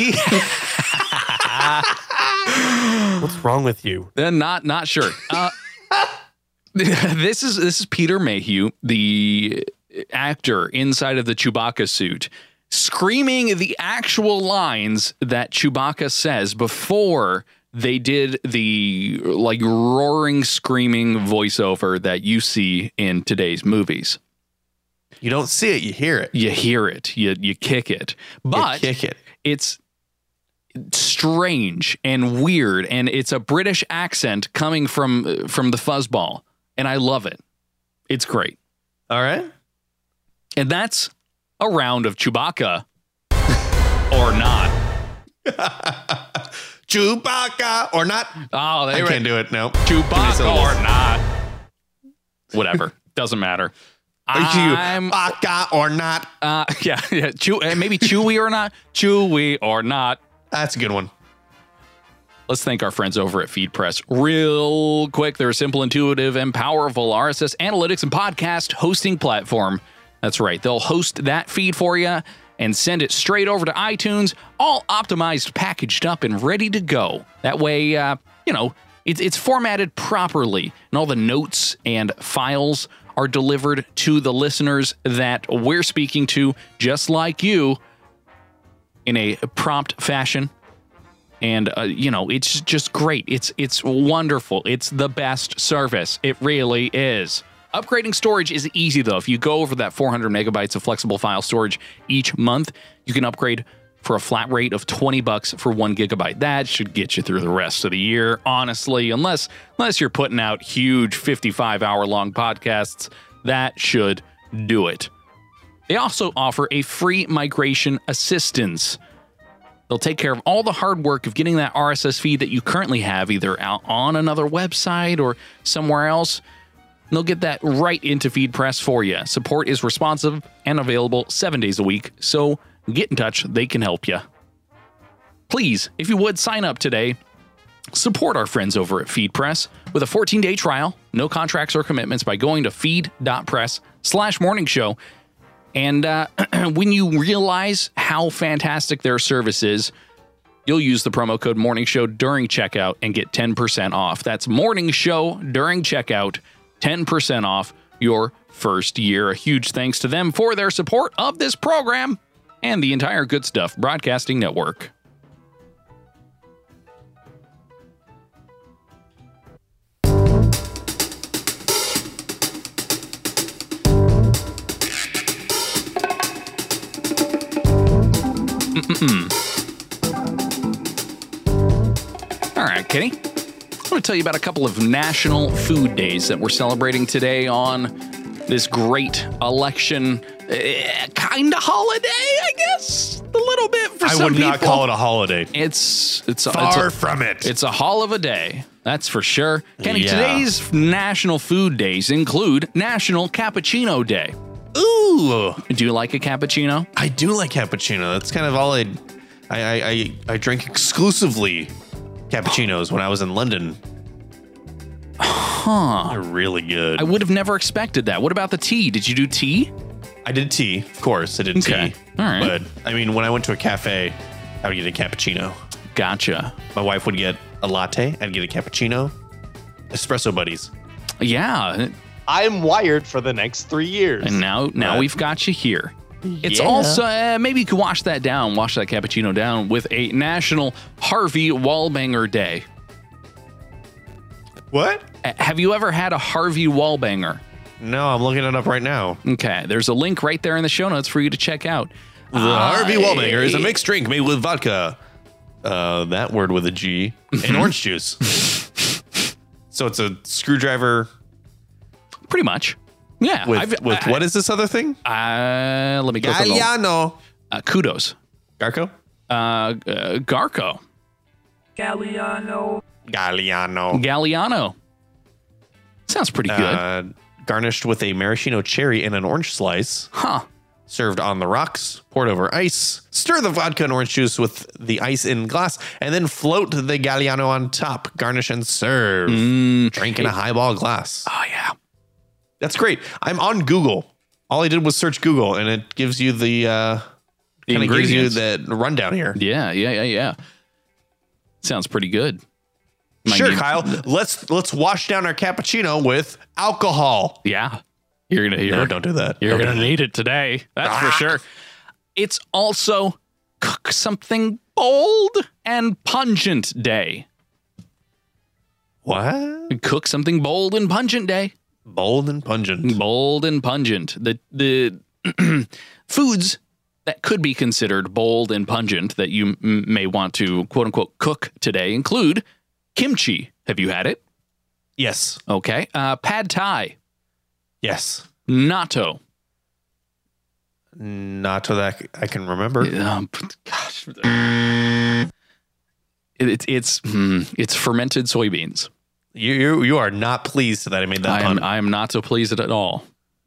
What's wrong with you? Not sure. This is Peter Mayhew, the actor inside of the Chewbacca suit, screaming the actual lines that Chewbacca says before they did the like roaring, screaming voiceover that you see in today's movies. You don't see it, you hear it. You hear it. You kick it. But you kick it. It's strange and weird, and it's a British accent coming from the fuzzball, and I love it. It's great. All right. And that's a round of Chewbacca or not. Chewbacca or not. Oh, I can't do it. No. Chewbacca or not. Whatever. Doesn't matter. Chewbacca or not. Yeah. Maybe Chewy or not. Chewy or not. That's a good one. Let's thank our friends over at FeedPress real quick. They're a simple, intuitive, and powerful RSS analytics and podcast hosting platform. That's right. They'll host that feed for you and send it straight over to iTunes, all optimized, packaged up, and ready to go. That way, it's formatted properly, and all the notes and files are delivered to the listeners that we're speaking to, just like you, in a prompt fashion. And, it's just great. It's wonderful. It's the best service. It really is. Upgrading storage is easy, though. If you go over that 400 megabytes of flexible file storage each month, you can upgrade for a flat rate of $20 for 1 gigabyte. That should get you through the rest of the year, honestly, unless you're putting out huge 55-hour-long podcasts. That should do it. They also offer a free migration assistance. They'll take care of all the hard work of getting that RSS feed that you currently have either out on another website or somewhere else. They'll get that right into FeedPress for you. Support is responsive and available 7 days a week, so get in touch. They can help you. Please, if you would, sign up today. Support our friends over at FeedPress with a 14-day trial, no contracts or commitments, by going to feed.press/morningshow. And when you realize how fantastic their service is, you'll use the promo code Morning Show during checkout and get 10% off. That's Morning Show during checkout, 10% off your first year. A huge thanks to them for their support of this program and the entire Good Stuff Broadcasting Network. All right, Kenny. I want to tell you about a couple of national food days that we're celebrating today on this great election kind of holiday, I guess. A little bit for some people. I would not call it a holiday. It's far from it. It's a hall of a day. That's for sure. Kenny, Yeah. Today's national food days include National Cappuccino Day. Ooh. Do you like a cappuccino? I do like cappuccino. That's kind of all I I drank exclusively cappuccinos when I was in London. Huh. They're really good. I would have never expected that. What about the tea? Did you do tea? I did tea, of course. I did tea. All right. But I mean, when I went to a cafe, I would get a cappuccino. Gotcha. My wife would get a latte. I'd get a cappuccino. Espresso buddies. Yeah. I'm wired for the next 3 years. And now we've got you here. It's Yeah. also, maybe you could wash that cappuccino down with a National Harvey Wallbanger Day. What? Have you ever had a Harvey Wallbanger? No, I'm looking it up right now. Okay, there's a link right there in the show notes for you to check out. The Harvey Wallbanger is a mixed drink made with vodka. That word with a G. And orange juice. So it's a screwdriver. Pretty much. Yeah. With what is this other thing? Let me go. Galliano. Kudos. Garco? Garco. Galliano. Sounds pretty good. Garnished with a maraschino cherry and an orange slice. Huh. Served on the rocks, poured over ice. Stir the vodka and orange juice with the ice in glass, and then float the Galliano on top. Garnish and serve. Drink in a highball glass. Oh, yeah. That's great. I'm on Google. All I did was search Google, and it gives you the kind of gives you the rundown here. Yeah. Sounds pretty good. Sure, Kyle. Let's wash down our cappuccino with alcohol. Yeah. You're gonna hear. No, don't do that. You're gonna need it today. That's for sure. It's also Cook Something Bold and Pungent Day. What? Cook Something Bold and Pungent Day. Bold and pungent. Bold and pungent. The foods that could be considered bold and pungent that you may want to quote unquote cook today include kimchi. Have you had it? Yes. Okay. Pad Thai. Yes. Natto. Natto that I can remember. Gosh. It's fermented soybeans. You are not pleased that I made that pun. I am not so pleased at all.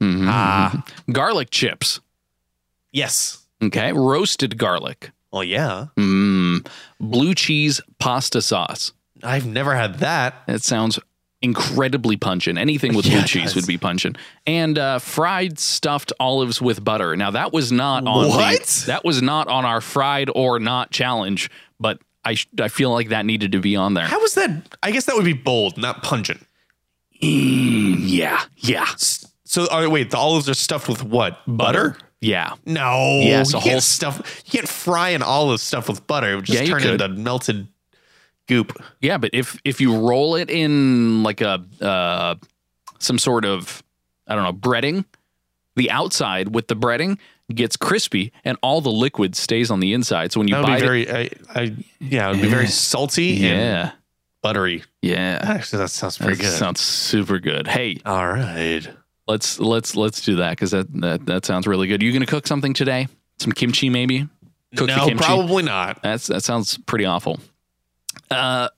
Garlic chips. Yes. Okay. Roasted garlic. Well, yeah. Blue cheese pasta sauce. I've never had that. It sounds incredibly pungent. Anything with blue cheese would be pungent. And fried stuffed olives with butter. Now that was not on that was not on our fried or not challenge, but I feel like that needed to be on there. How was that? I guess that would be bold, not pungent. Yeah. So wait, the olives are stuffed with what? Butter? Yeah. No. Yes, you can't stuff. You can't fry an olive stuffed with butter. It would just turn into melted goop. Yeah, but if you roll it in like a some sort of, I don't know, breading, the outside with the breading gets crispy and all the liquid stays on the inside. So when you bite it would be very salty and buttery. Yeah. Actually, that sounds pretty good. Sounds super good. Hey. All right. Let's do that because that sounds really good. You gonna cook something today? Some kimchi maybe? Cook the kimchi? Probably not. That sounds pretty awful. I'll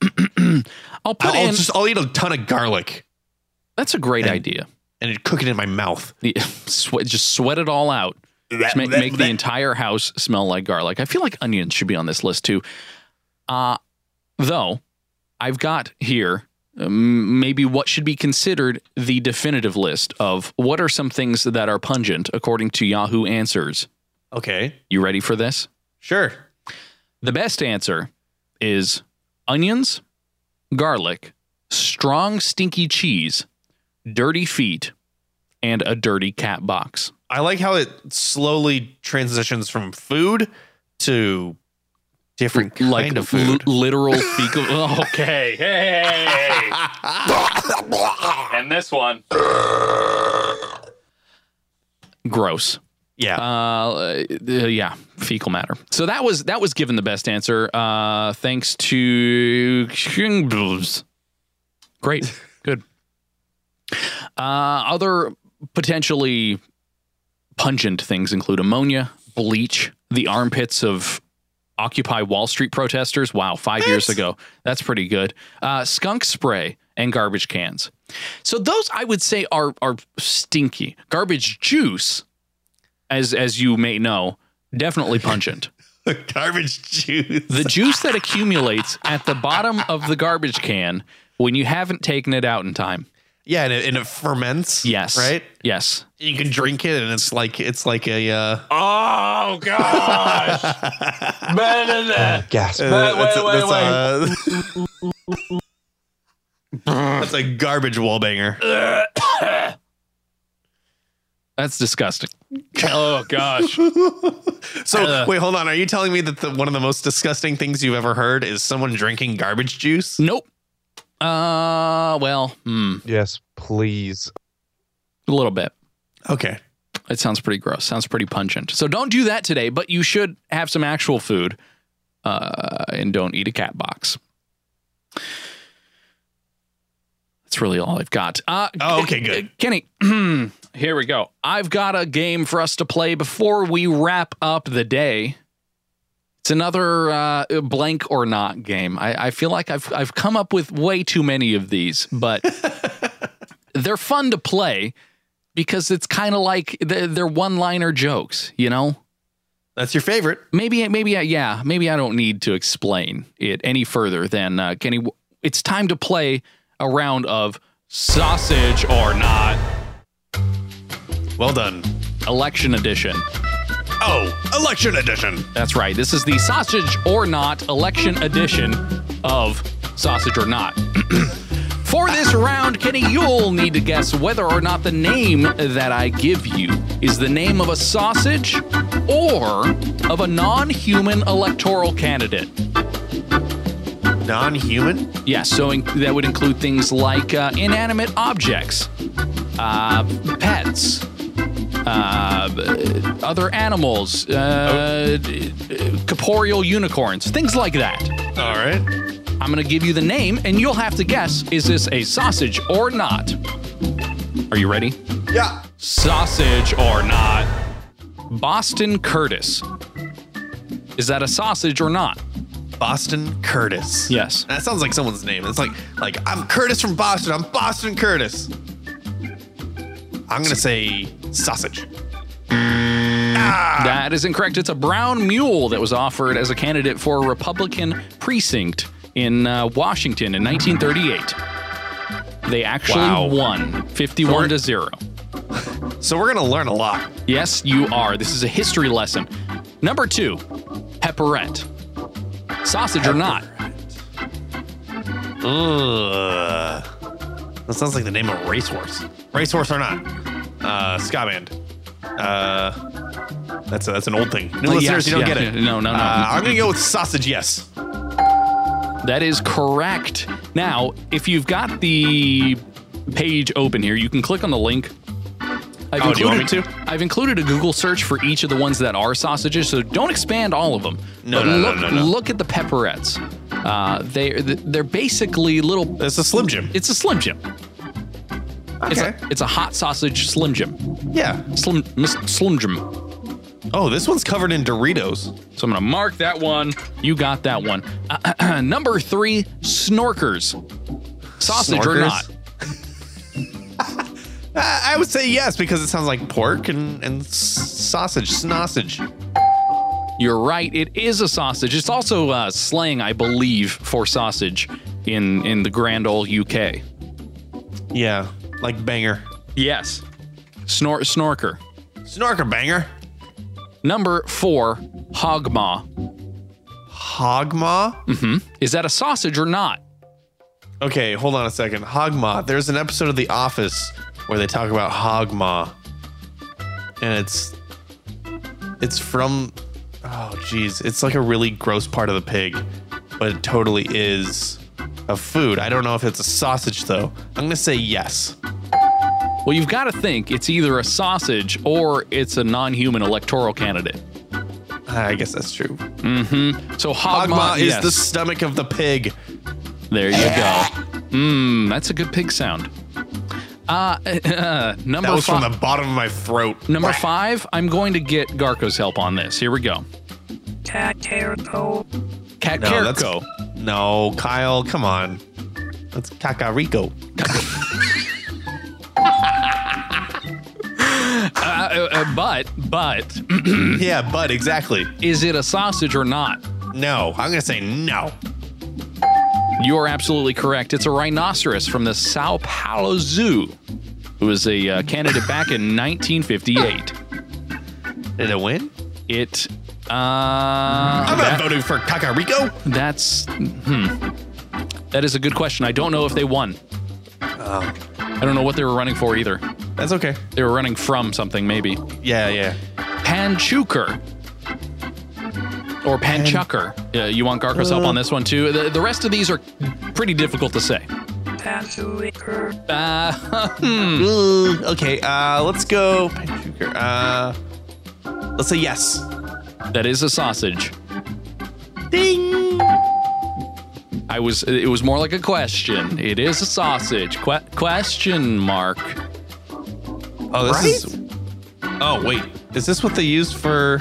eat a ton of garlic. That's a great idea. And cook it in my mouth. Just sweat it all out. Just make the entire house smell like garlic. I feel like onions should be on this list too. Though I've got here maybe what should be considered the definitive list of what are some things that are pungent according to Yahoo Answers. Okay. You ready for this? Sure. The best answer is onions, garlic, strong stinky cheese, dirty feet, and a dirty cat box. I like how it slowly transitions from food to different kind of food. Literal fecal. Okay. Hey. And this one. Gross. Yeah. Yeah. Fecal matter. So that was given the best answer. Thanks to great. Good. Other potentially pungent things include ammonia, bleach, the armpits of Occupy Wall Street protesters. Wow, 5 years ago. That's pretty good. Skunk spray and garbage cans. So those I would say are stinky. Garbage juice, as you may know, definitely pungent. Garbage juice. The juice that accumulates at the bottom of the garbage can when you haven't taken it out in time. Yeah, and it ferments. Yes. Right? Yes. You can drink it, and it's like a. Oh gosh! Gasp. Wait. That's a garbage wall banger. That's disgusting. Oh gosh. So wait, hold on. Are you telling me that one of the most disgusting things you've ever heard is someone drinking garbage juice? Nope. Well, Yes, please. a little bit. Okay. It sounds pretty gross. Sounds pretty pungent. So don't do that today, but you should have some actual food and don't eat a cat box. That's really all I've got. Okay, good. Kenny, here we go. I've got a game for us to play before we wrap up the day. It's another blank or not game. I feel like I've come up with way too many of these, but they're fun to play because it's kind of like they're one-liner jokes, you know? That's your favorite. Maybe I don't need to explain it any further than Kenny. It's time to play a round of Sausage or Not. Well done. Election edition. Oh, election edition. That's right. This is the Sausage or Not election edition of Sausage or Not. For this round, Kenny, you'll need to guess whether or not the name that I give you is the name of a sausage or of a non-human electoral candidate. Non-human? Yes, so that would include things like inanimate objects, pets, other animals, corporeal unicorns, things like that. All right. I'm going to give you the name, and you'll have to guess, is this a sausage or not? Are you ready? Yeah. Sausage or not? Boston Curtis. Is that a sausage or not? Boston Curtis. Yes. That sounds like someone's name. It's like I'm Curtis from Boston. I'm Boston Curtis. I'm going to say sausage. That is incorrect. It's a brown mule that was offered as a candidate for a Republican precinct in Washington in 1938. They actually won 51-0. So we're going to learn a lot. Yes, you are. This is a history lesson. Number 2, Pepperette. Sausage or not? Ugh. That sounds like the name of a racehorse. Racehorse or not? Ska band. That's an old thing. New listeners, you don't get it. No. I'm going to go with sausage, yes. That is correct. Now, if you've got the page open here, you can click on the link. Do you want me to? I've included a Google search for each of the ones that are sausages, so don't expand all of them. No. Look at the pepperettes. They're basically little. It's a Slim Jim. It's a Slim Jim. Okay. It's a hot sausage Slim Jim. Yeah. Slim Jim. Oh, this one's covered in Doritos. So I'm going to mark that one. You got that one. Number 3, Snorkers. Sausage or not? I would say yes, because it sounds like pork and sausage. You're right. It is a sausage. It's also slang, I believe, for sausage in the grand old UK. Yeah, like banger. Yes. Snorker. Snorker banger. Number 4, Hogmaw. Hogmaw? Mm-hmm. Is that a sausage or not? Okay, hold on a second. Hogmaw. There's an episode of The Office where they talk about Hogmaw. And it's from, oh geez, it's like a really gross part of the pig, but it totally is a food. I don't know if it's a sausage though. I'm gonna say yes. Well, you've got to think it's either a sausage or it's a non-human electoral candidate. I guess that's true. Mm-hmm. So Hogmaw is the stomach of the pig. There you go. That's a good pig sound. Number that was 5, from the bottom of my throat. Number 5, I'm going to get Garco's help on this. Here we go. Cacarco. No, Kyle, come on. That's Cacarico. But yeah, but exactly. Is it a sausage or not? No, I'm going to say no. You are absolutely correct. It's a rhinoceros from the Sao Paulo Zoo. It was a candidate back in 1958. Did it win? It. I'm not voting for Kakariko. That is a good question. I don't know if they won. I don't know what they were running for either. That's okay. They were running from something, maybe. Yeah. Panchuker. Or Panchucker. You want Garko's help on this one, too? The rest of these are pretty difficult to say. Panchuker. Okay, let's go Panchuker. Let's say yes. That is a sausage. Ding! It was more like a question. It is a sausage. Question mark. Oh, this is... Oh, wait. Is this what they used for...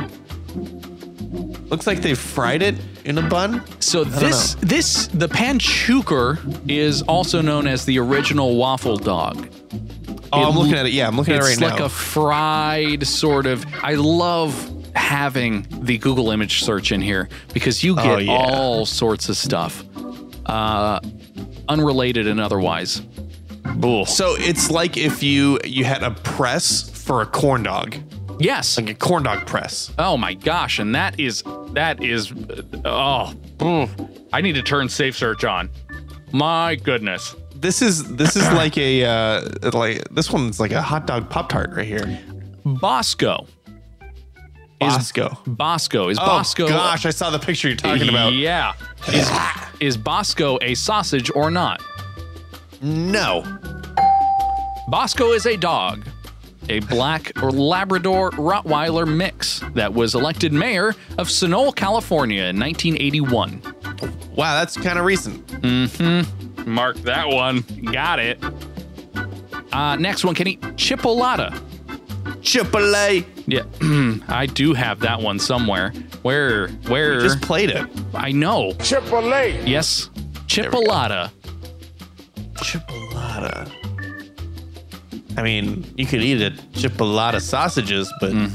Looks like they fried it in a bun. So the Panchuker is also known as the original waffle dog. Oh, I'm looking at it. Yeah, I'm looking at it right now. It's like a fried sort of... I love having the Google image search in here because you get all sorts of stuff. Unrelated and otherwise. Bull. So it's like if you had a press for a corn dog. Yes. Like a corn dog press. Oh my gosh, and that is I need to turn Safe Search on. My goodness. This is like a this one's like a hot dog Pop-Tart right here. Bosco. Bosco. Is Bosco? Oh gosh, I saw the picture you're talking about. Yeah. Is Bosco a sausage or not? No. Bosco is a dog. A black or Labrador Rottweiler mix that was elected mayor of Sonoma, California in 1981. Wow, that's kind of recent. Mm-hmm. Mark that one. Got it. Next one, Kenny. Chipolata. Chipotle. Yeah, I do have that one somewhere. Where? We just played it. I know. Chipotle. Yes. Chipolata. Chipolata. I mean, you could eat a chipolata sausages, but no.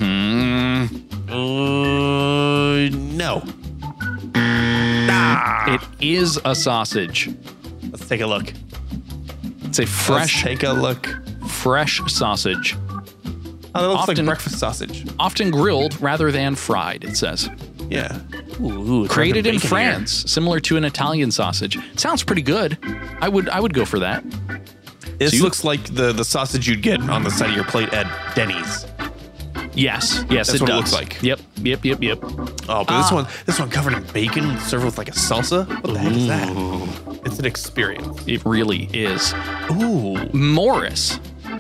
It is a sausage. Let's take a look. It's a fresh. Let's take a look. Fresh sausage. Oh, that looks like breakfast sausage. Often grilled rather than fried, it says. Yeah. Ooh, created in France, similar to an Italian sausage. Sounds pretty good. I would go for that. This looks like the sausage you'd get on the side of your plate at Denny's. Yes, that's it what does. it looks like. Yep. Oh, but this one covered in bacon, served with like a salsa. What the heck is that? It's an experience. It really is. Ooh, Morris.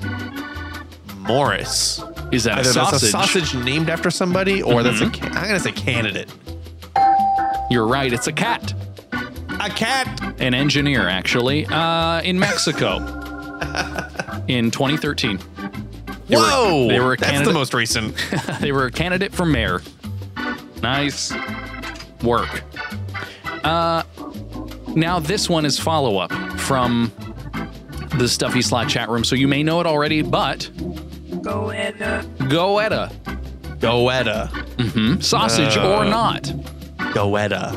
Is that either a sausage? That's a sausage named after somebody, or that's I'm gonna say candidate. You're right. It's a cat. A cat. An engineer, actually, in Mexico, in 2013. Whoa! They were a that's candidate. The most recent. They were a candidate for mayor. Nice work. Now this one is follow-up from the Stuffy Slot chat room, so you may know it already, but Goetta. Mm-hmm. Sausage or not? Goetta.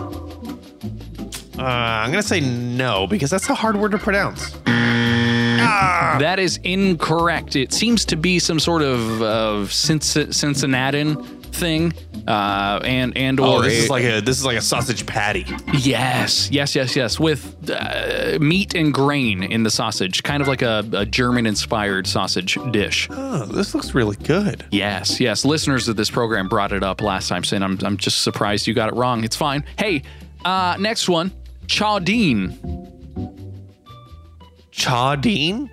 I'm gonna say no because that's a hard word to pronounce. That is incorrect. It seems to be some sort of Cincinnati thing, or this is like a sausage patty. Yes, with meat and grain in the sausage, kind of like a German-inspired sausage dish. Oh, this looks really good. Yes. Listeners of this program brought it up last time, saying I'm just surprised you got it wrong. It's fine. Hey, next one, Chowdine. Chowdin,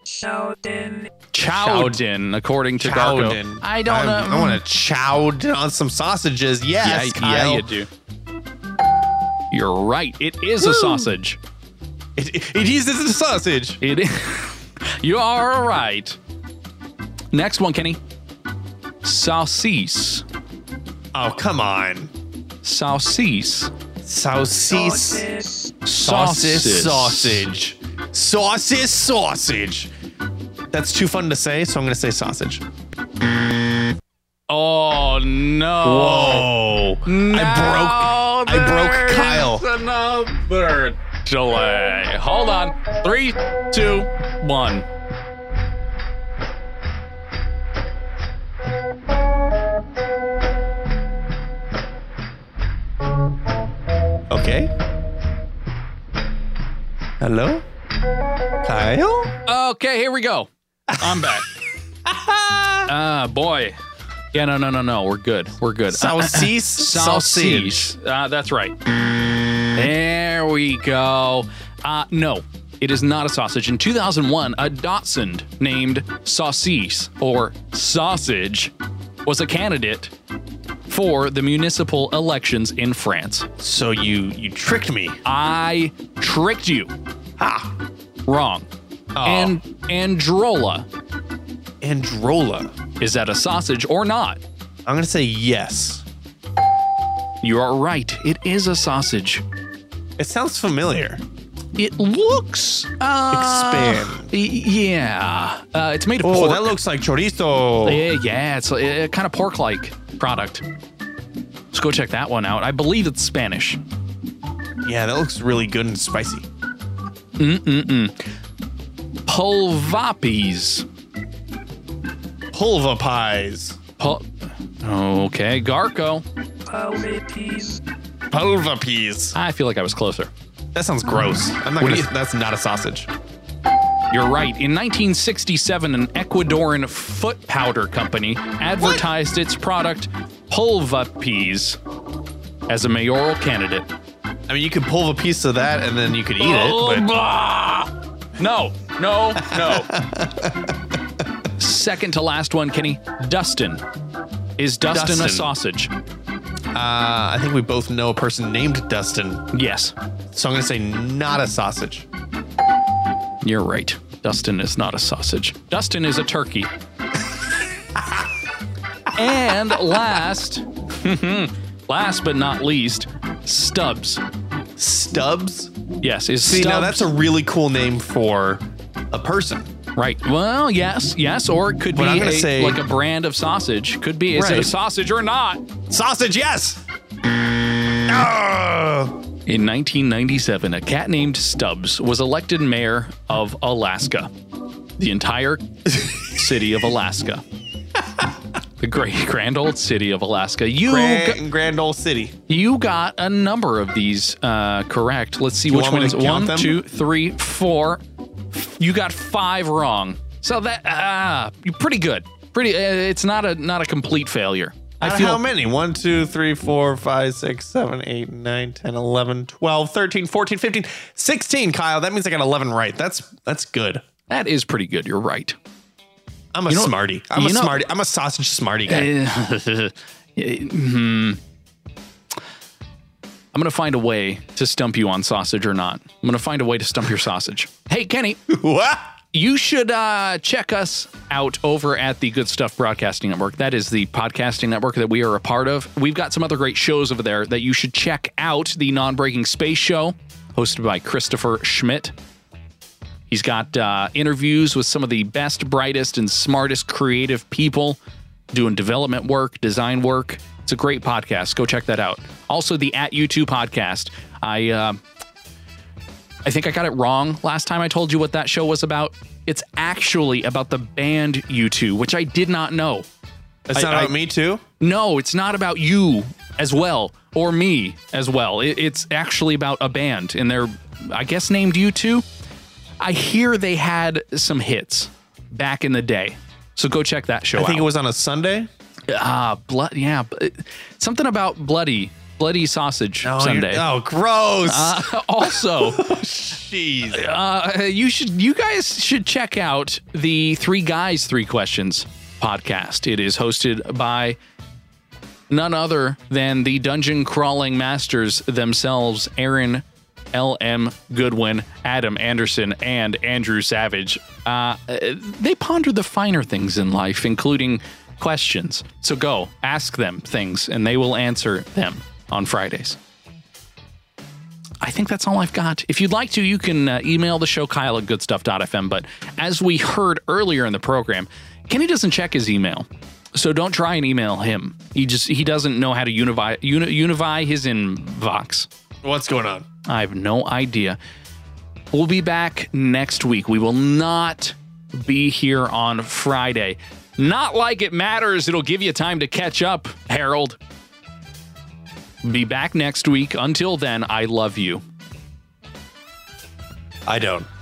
according to Garko. I don't know. I want to chow on some sausages. Yes, Kyle. Yeah, you do. You're right. It is a sausage. It is a sausage. It is. You are right. Next one, Kenny. Saucisse. Oh, come on. Saucisse. Sausage. That's too fun to say, so I'm going to say sausage. Oh no! Whoa! No, I broke Kyle. Another delay. Hold on. 3, 2, 1. Okay. Hello, Kyle. Okay, here we go. I'm back. Boy. Yeah, no. We're good. Sausage. That's right. There we go. No, it is not a sausage. In 2001, a Dachshund named Saucisse, or Sausage, was a candidate for the municipal elections in France. So you tricked me. I tricked you. Wrong. Oh. And Androla. Androla. Is that a sausage or not? I'm gonna say yes. You are right. It is a sausage. It sounds familiar. It looks Expand. Yeah. It's made of pork. Oh, that looks like chorizo. Yeah, it's a kind of pork-like product. Let's go check that one out. I believe it's Spanish. Yeah, that looks really good and spicy. Pulvapis. Pulva pies. Okay, Garco. Pulva peas. I feel like I was closer. That sounds gross. That's not a sausage. You're right. In 1967, an Ecuadorian foot powder company advertised its product Pulvapis as a mayoral candidate. I mean, you could pull a piece of that and then you could eat it. But No. Second to last one, Kenny. Dustin. Is Dustin a sausage? I think we both know a person named Dustin. Yes. So I'm going to say not a sausage. You're right. Dustin is not a sausage. Dustin is a turkey. And last but not least, Stubbs. Stubbs? Yes. Is See, Stubbs, now that's a really cool name for a person. Right. Well, yes, or it could be like a brand of sausage. Could be. Is it a sausage or not? Sausage, yes. In 1997, a cat named Stubbs was elected mayor of Alaska, the entire city of Alaska. The grand old city of Alaska. Grand old city. You got a number of these correct. Let's see which ones. 1, 2, 3, 4. You got 5 wrong. So that you're pretty good. It's not a complete failure. How many? 1, 2, 3, 4, 5, 6, 7, 8, 9, 10, 11, 12, 13, 14, 15, 16, Kyle. That means I got 11 right. That's good. That is pretty good. You're right. I'm a smarty. I'm a smarty. I'm a sausage smarty guy. I'm going to find a way to stump you on sausage or not. I'm going to find a way to stump your sausage. Hey, Kenny. What? You should check us out over at the Good Stuff Broadcasting Network. That is the podcasting network that we are a part of. We've got some other great shows over there that you should check out. The Non-Breaking Space Show, hosted by Christopher Schmidt. He's got interviews with some of the best, brightest, and smartest creative people doing development work, design work. It's a great podcast. Go check that out. Also, the At U2 podcast. I think I got it wrong last time I told you what that show was about. It's actually about the band U2, which I did not know. It's not about me too? No, it's not about you as well, or me as well. It's actually about a band, and they're, I guess, named U2. I hear they had some hits back in the day. So go check that show out. I think it was on a Sunday. Something about bloody sausage Sunday. Oh, gross. Also, jeez. You guys should check out the 3 Guys, 3 Questions podcast. It is hosted by none other than the dungeon crawling masters themselves, Aaron L.M. Goodwin, Adam Anderson, and Andrew Savage. They ponder the finer things in life, including questions. So go ask them things and they will answer them on Fridays. I think that's all I've got. If you'd like to, you can email the show, Kyle@goodstuff.fm. But as we heard earlier in the program, Kenny doesn't check his email. So don't try and email him. He doesn't know how to unify his inbox. What's going on? I have no idea. We'll be back next week. We will not be here on Friday. Not like it matters. It'll give you time to catch up, Harold. Be back next week. Until then, I love you. I don't.